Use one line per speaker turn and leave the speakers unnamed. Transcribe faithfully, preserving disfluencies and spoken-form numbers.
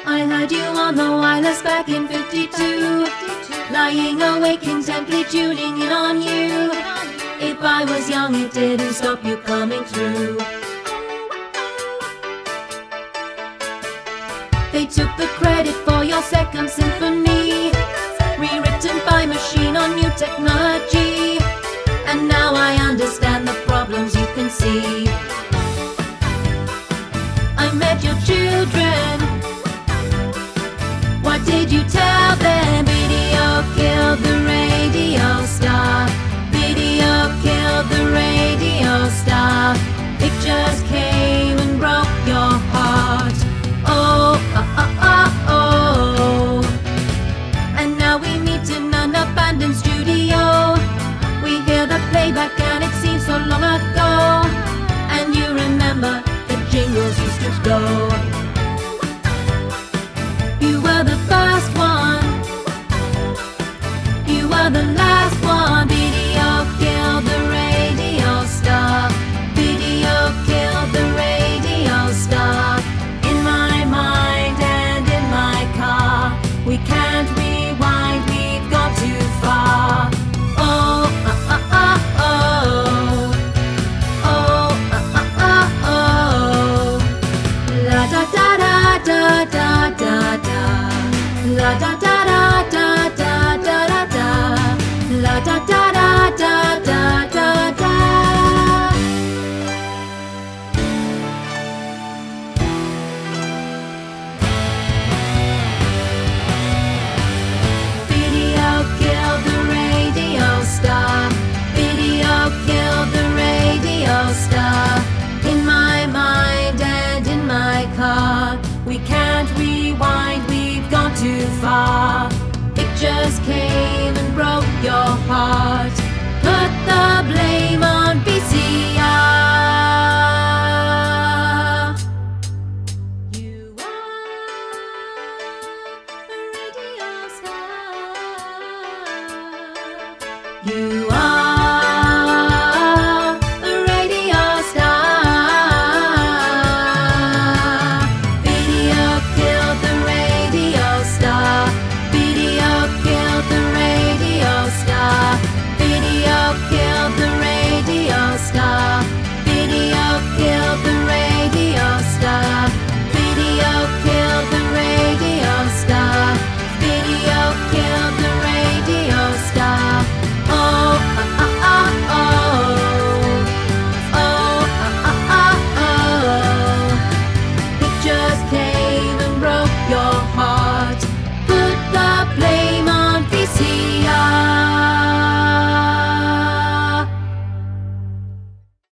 I heard you on the wireless back in fifty-two, lying awake intently tuning in on you. If I was young it didn't stop you coming through. They took the credit for your second symphony, rewritten by machine on new technology. And now I understand the problems you can see. I met your children. What did you tell them? Video killed the radio star. Video killed the radio star. Pictures came and broke your heart. Oh, oh, oh, oh, oh. And now we meet in an abandoned studio. We hear the playback and it seems so long ago. And you remember the jingles used to go. You were the first one, you were the last one. Video killed the radio star. Video killed the radio star. In my mind and in my car, we can't rewind, we've gone too far. Oh, oh, oh, oh, oh. Oh, oh, oh, oh, oh. La da da da da da da da. La da da da da da da da da. La da da da da da da da. Video killed the radio star. Video killed the radio star. In my mind and in my car, we can't rewind, we've gone too far. Pictures came and broke your heart. Put the blame on V C R. You are a radio star. You are